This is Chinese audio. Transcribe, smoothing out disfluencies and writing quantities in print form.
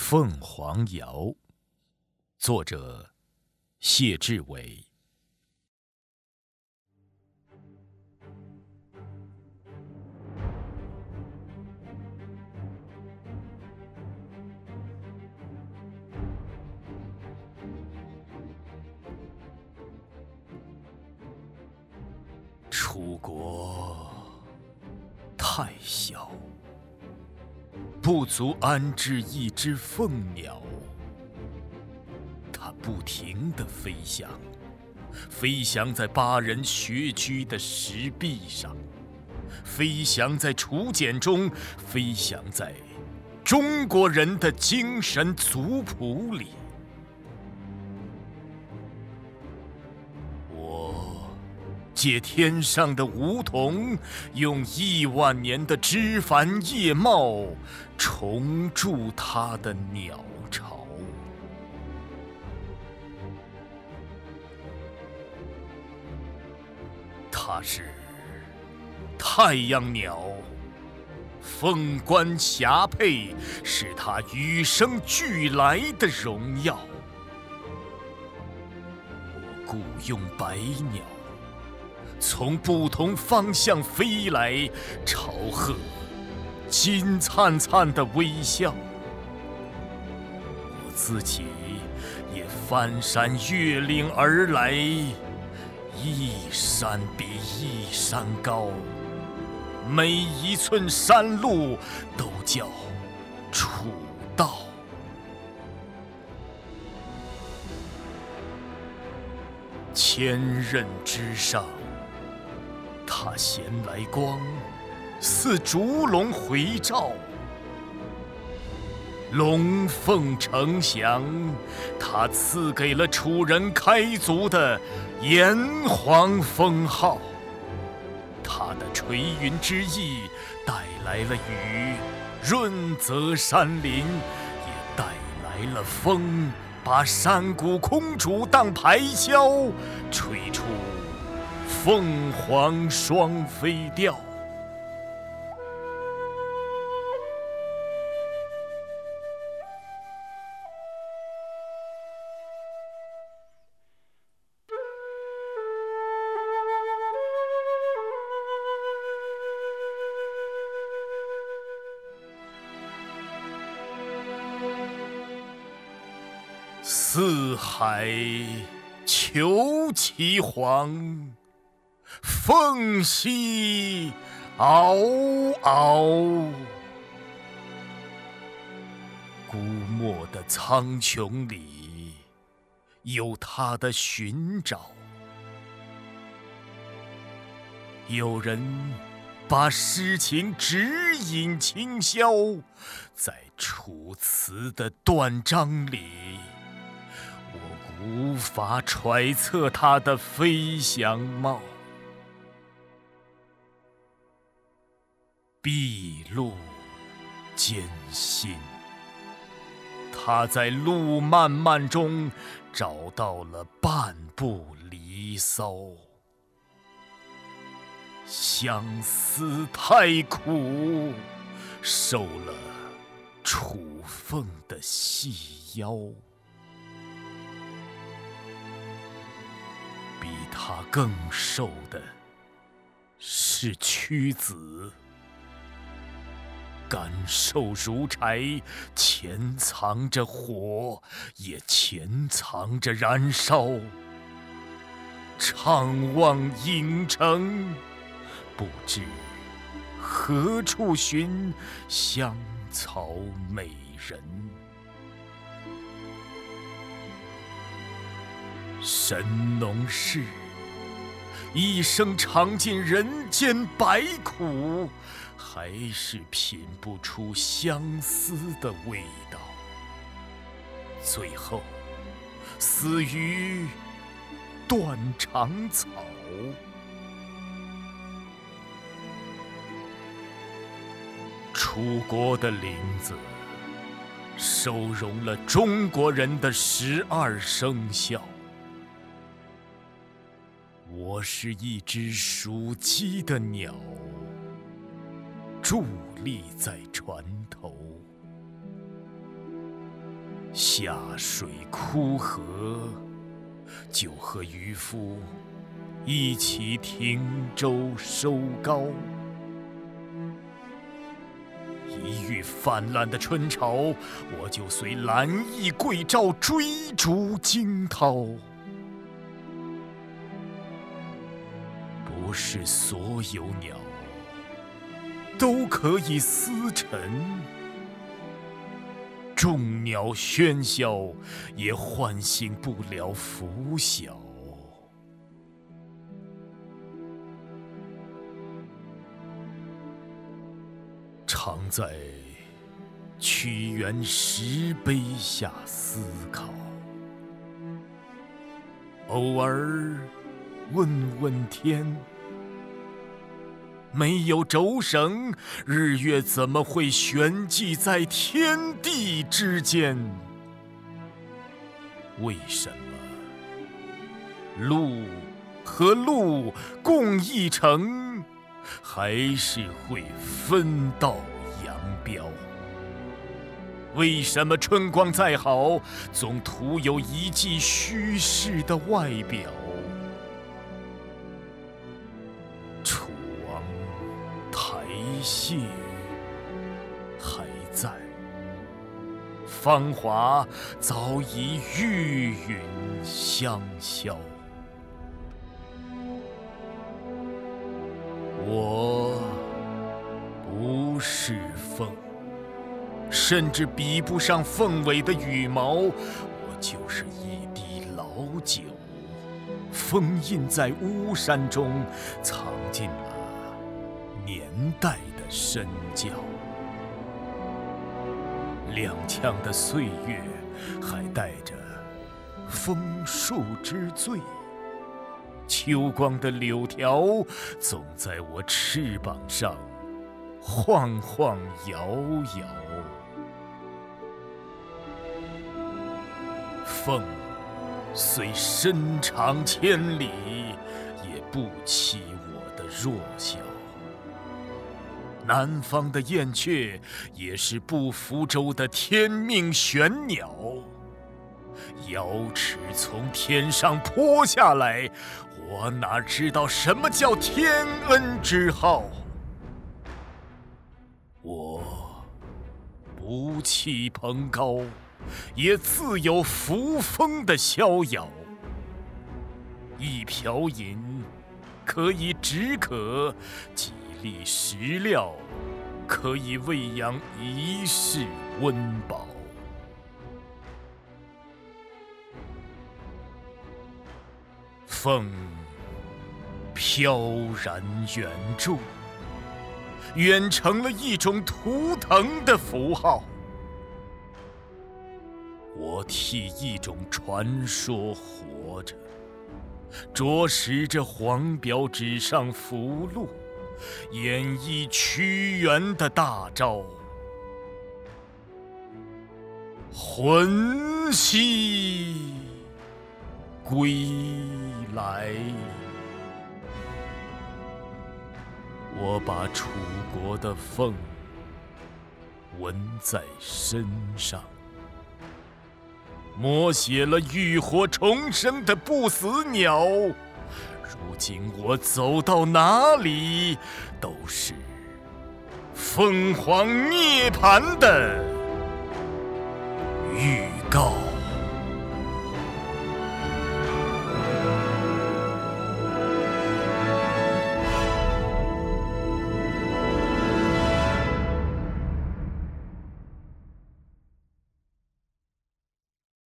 凤凰谣，作者谢志伟。楚国太小，不足安置一只凤鸟。它不停地飞翔，飞翔在巴人穴居的石壁上，飞翔在楚简中，飞翔在中国人的精神族谱里。借天上的梧桐，用10000年的枝繁叶茂，重铸它的鸟巢。它是太阳鸟，凤冠霞帔，是它与生俱来的荣耀。我雇用百鸟，从不同方向飞来，朝贺金灿灿的微笑。我自己也翻山越岭而来，一山比一山高，每一寸山路都叫楚道。千仞之上，它衔来光，似烛龙回照；龙凤呈祥，它赐给了楚人开足的炎黄封号。它的垂云之意带来了雨，润泽山林，也带来了风，把山谷空竹当排箫，吹出凤凰双飞调。四海求其凰，凤兮嗷嗷。孤漠的苍穹里，有它的寻找。有人把诗情指引清霄，在楚辞的断章里，我无法揣测它的飞翔貌。筚路艰辛，他在路漫漫中找到了半步离骚。相思太苦，受了楚凤的细腰。比他更瘦的是屈子，干瘦如柴，潜藏着火，也潜藏着燃烧。怅望影城，不知何处寻香草美人。神农氏一生尝尽人间百苦，还是品不出相思的味道，最后死于断肠草。楚国的林子收容了中国人的12生肖。我是一只属鸡的鸟，伫立在船头。 下水枯河，就和渔夫一起停舟收篙。一遇泛滥的春潮，我就随蓝翼桂棹追逐惊涛。不是所有鸟都可以思沉，众鸟喧嚣也唤醒不了拂晓。常在屈原石碑下思考，偶尔问问天，没有轴绳，日月怎么会悬系在天地之间？为什么鹿和鹿共一城，还是会分道扬镳？为什么春光再好，总徒有一季虚饰的外表？楚王台榭还在，芳华早已郁云香消。我不是凤，甚至比不上凤尾的羽毛，我就是一滴老酒，封印在巫山中，藏进了年代的深窖。踉跄的岁月还带着枫树之醉，秋光的柳条总在我翅膀上晃晃摇摇。凤虽身长千里，也不起我的弱小。南方的燕雀也是不服舟的天命玄鸟，瑶池从天上泼下来，我哪知道什么叫天恩之号？我不气蓬高，也自有扶风的逍遥。一瓢饮可以止渴，几粒食料可以喂养一世温饱。风飘然远住，远成了一种图腾的符号。我替一种传说活着，着实着黄表纸上符箓，演绎屈原的大招。魂兮归来，我把楚国的凤纹在身上，摹写了浴火重生的不死鸟。如今我走到哪里，都是凤凰涅槃的预告。